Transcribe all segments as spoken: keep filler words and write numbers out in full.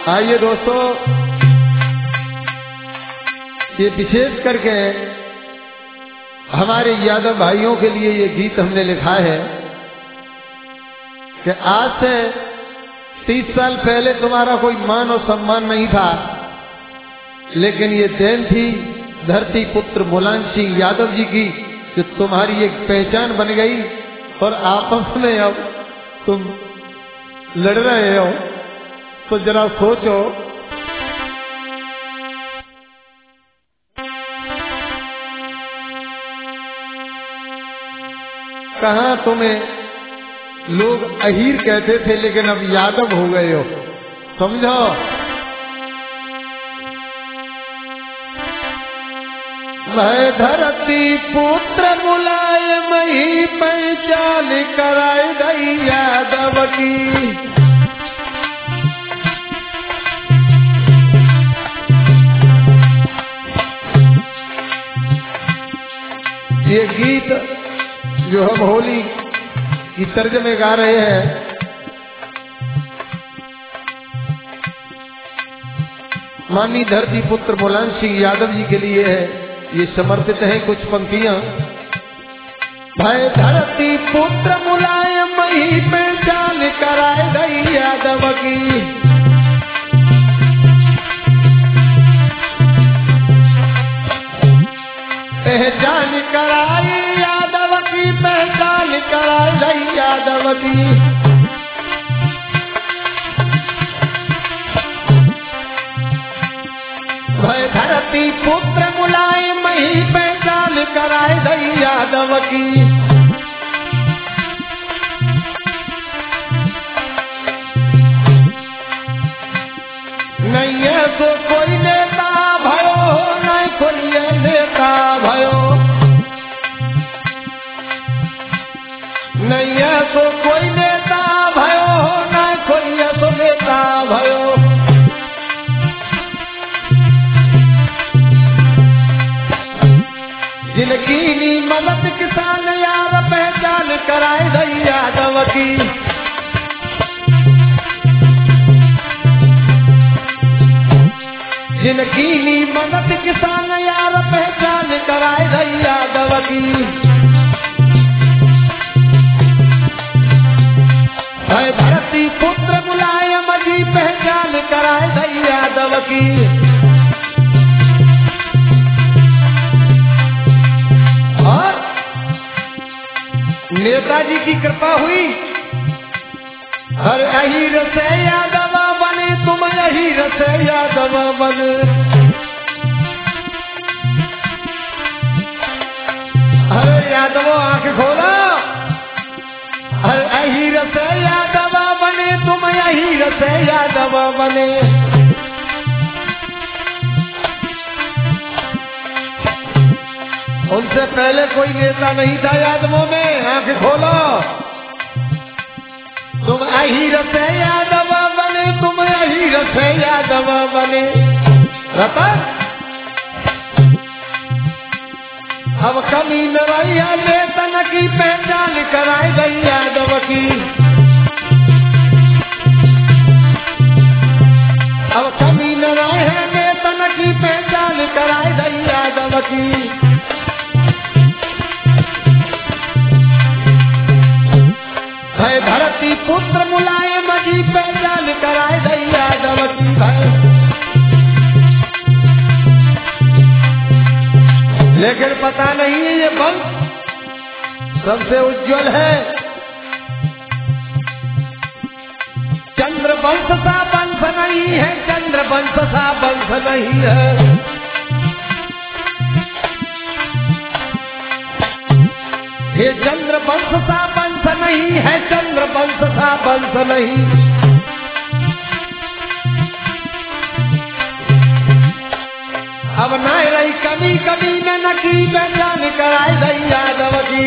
आइए दोस्तों, ये विशेष करके हमारे यादव भाइयों के लिए ये गीत हमने लिखा है कि आज से तीस साल पहले तुम्हारा कोई मान और सम्मान नहीं था, लेकिन ये देन थी धरती पुत्र मुलायम सिंह यादव जी की कि तुम्हारी एक पहचान बन गई और आपस में अब तुम लड़ रहे हो। तो जरा सोचो, कहाँ तुम्हें लोग अहीर कहते थे लेकिन अब यादव हो गए हो, समझो। मैं धरती पुत्र मुलायम ही पहचान कराए गई यादव की। ये गीत जो हम होली की तर्ज में गा रहे हैं, माननीय धरती पुत्र मुलायम सिंह यादव जी के लिए है। ये समर्पित है कुछ पंक्तियां। भाई धरती पुत्र मुलायम ही पहचान कराए गई यादव की। पहचान कराई यादव की, पहचान कराई गई यादव की। भाई धरती पुत्र मुलायम ही पहचान कराई गई यादव की। नहीं है तो कोई नेता भयो, नहीं कोई नेता भयो, नहीं है तो कोई नेता भयो, नहीं कोई तो नेता भयो। जिनकी नी मदद किसान यार पहचान कराए गई यादव की। जिनकी नी मदद किसान यार पहचान कराए गई यादव की। भाई धरती पुत्र मुलायम जी पहचान कराए गई यादव की। और नेताजी की कृपा हुई, हर अहीर से यादव बने, तुम अहीर से यादव बने। अरे यादवों आंख खोला, हर अहीर से यादव बने, तुम अहीर से यादव बने। उनसे पहले कोई नेता नहीं था यादवों में, आंख खोलो। तुम अहीर से यादव बने, तुम अहीर से यादव बने। रतन अब कमी न रही नेतन की पहचान कराई गई यादव की। अब कमी न रही नेतन की पहचान कराई गई यादव की। भाई धरती पुत्र मुलायम जी पहचान कराए गई यादव की। भाई लेकिन पता नहीं है ये वंश सबसे उज्जवल है। चंद्र वंश सा वंश नहीं है, चंद्र वंश सा वंश नहीं है। ये चंद्र वंश सा वंश नहीं है, चंद्र वंश सा वंश नहीं। अब न रही कमी, कमी में न की पहचान कराई गई यादव की।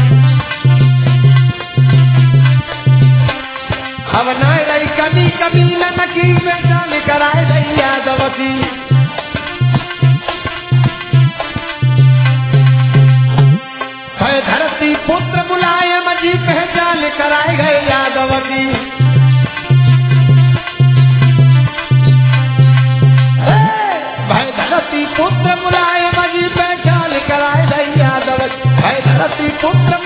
अब न रही कमी, कमी में न की पहचान कराई गई यादव की। है धरती पुत्र मुलायम जी पहचान कराए गए यादव की। धरती पुत्र मुलायम जी पहचान कराए यादव, है धरती पुत्र